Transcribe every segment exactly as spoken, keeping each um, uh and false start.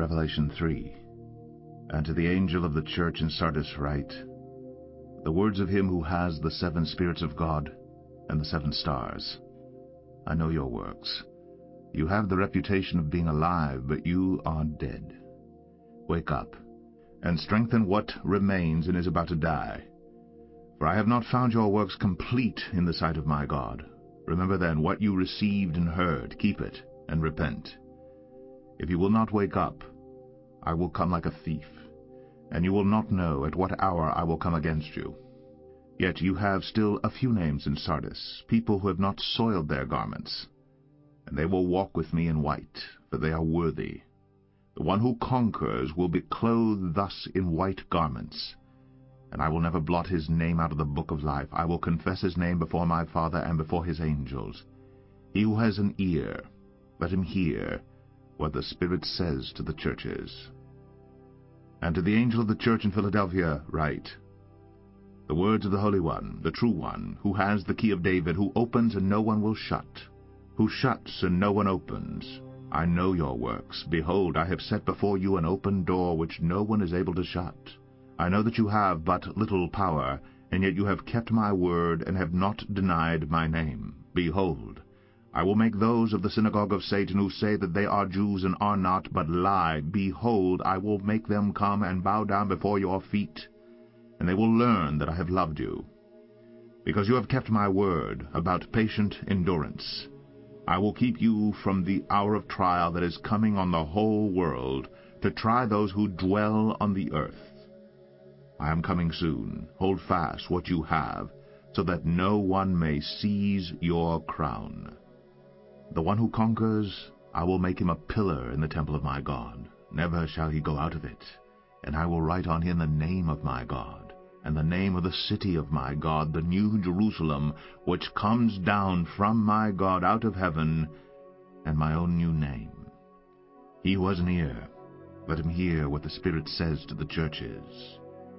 Revelation three. And to the angel of the church in Sardis write, the words of him who has the seven spirits of God and the seven stars. I know your works. You have the reputation of being alive, but you are dead. Wake up, and strengthen what remains and is about to die. For I have not found your works complete in the sight of my God. Remember then what you received and heard, keep it, and repent. If you will not wake up, I will come like a thief, and you will not know at what hour I will come against you. Yet you have still a few names in Sardis, people who have not soiled their garments. And they will walk with me in white, for they are worthy. The one who conquers will be clothed thus in white garments. And I will never blot his name out of the book of life. I will confess his name before my Father and before his angels. He who has an ear, let him hear what the Spirit says to the churches. And to the angel of the church in Philadelphia write, the words of the Holy One, the true One, who has the key of David, who opens and no one will shut, who shuts and no one opens. I know your works. Behold, I have set before you an open door which no one is able to shut. I know that you have but little power, and yet you have kept my word and have not denied my name. Behold, I will make those of the synagogue of Satan who say that they are Jews and are not, but lie. Behold, I will make them come and bow down before your feet, and they will learn that I have loved you. Because you have kept my word about patient endurance, I will keep you from the hour of trial that is coming on the whole world, to try those who dwell on the earth. I am coming soon. Hold fast what you have, so that no one may seize your crown. The one who conquers, I will make him a pillar in the temple of my God. Never shall he go out of it. And I will write on him the name of my God, and the name of the city of my God, the new Jerusalem, which comes down from my God out of heaven, and my own new name. He who has an ear, let him hear what the Spirit says to the churches.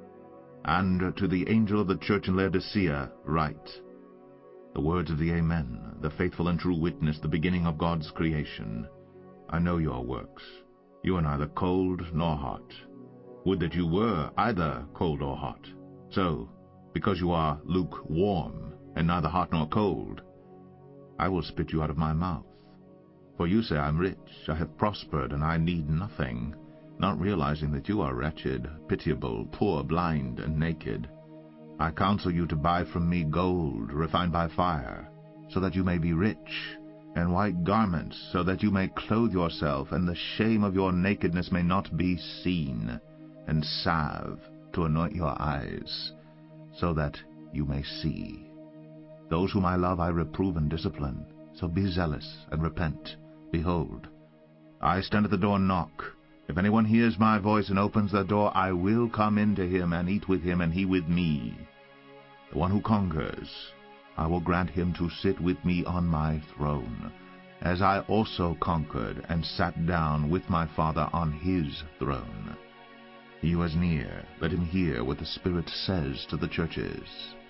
And to the angel of the church in Laodicea write, the words of the Amen, the faithful and true witness, the beginning of God's creation. I know your works. You are neither cold nor hot. Would that you were either cold or hot. So, because you are lukewarm, and neither hot nor cold, I will spit you out of my mouth. For you say, I am rich, I have prospered, and I need nothing, not realizing that you are wretched, pitiable, poor, blind, and naked. I counsel you to buy from me gold, refined by fire, so that you may be rich, and white garments, so that you may clothe yourself, and the shame of your nakedness may not be seen, and salve to anoint your eyes, so that you may see. Those whom I love I reprove and discipline, so be zealous and repent. Behold, I stand at the door and knock. If anyone hears my voice and opens the door, I will come in to him and eat with him, and he with me. The one who conquers, I will grant him to sit with me on my throne, as I also conquered and sat down with my Father on his throne. He who is near, let him hear what the Spirit says to the churches.